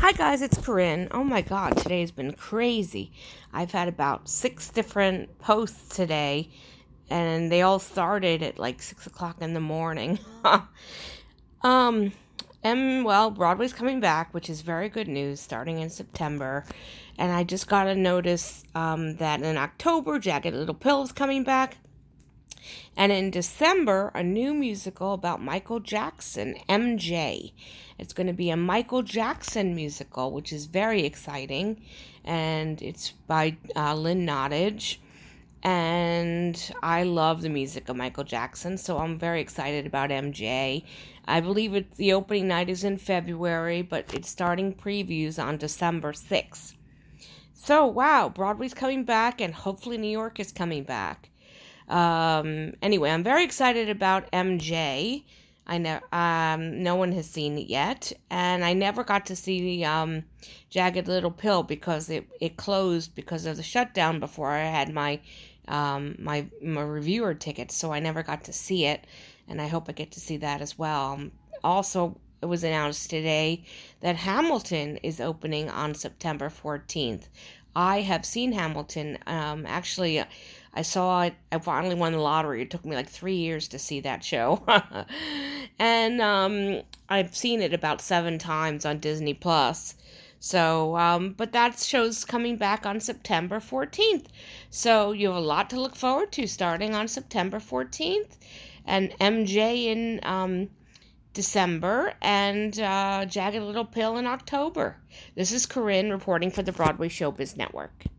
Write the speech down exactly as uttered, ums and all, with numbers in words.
Hi guys, it's Corinne. Oh my god, today's been crazy. I've had about six different posts today, and they all started at like six o'clock in the morning. um, and well, Broadway's coming back, which is very good news, starting in September. And I just got a notice um, that in October, Jagged Little Pill is coming back. And in December, a new musical about Michael Jackson, M J. It's going to be a Michael Jackson musical, which is very exciting. And it's by uh, Lynn Nottage. And I love the music of Michael Jackson, so I'm very excited about M J. I believe it, the opening night is in February, but it's starting previews on December sixth. So, wow, Broadway's coming back, and hopefully New York is coming back. Um, anyway, I'm very excited about M J. I know um, no one has seen it yet, and I never got to see um, Jagged Little Pill because it, it closed because of the shutdown before I had my um, my my reviewer tickets, so I never got to see it, and I hope I get to see that as well. Also, it was announced today that Hamilton is opening on September fourteenth. I have seen Hamilton. Um, actually, I saw it. I finally won the lottery. It took me like three years to see that show. and um, I've seen it about seven times on Disney Plus. So, um, but that show's coming back on September fourteenth. So you have a lot to look forward to starting on September fourteenth. And M J in um, December, and uh, Jagged Little Pill in October. This is Corinne reporting for the Broadway Showbiz Network.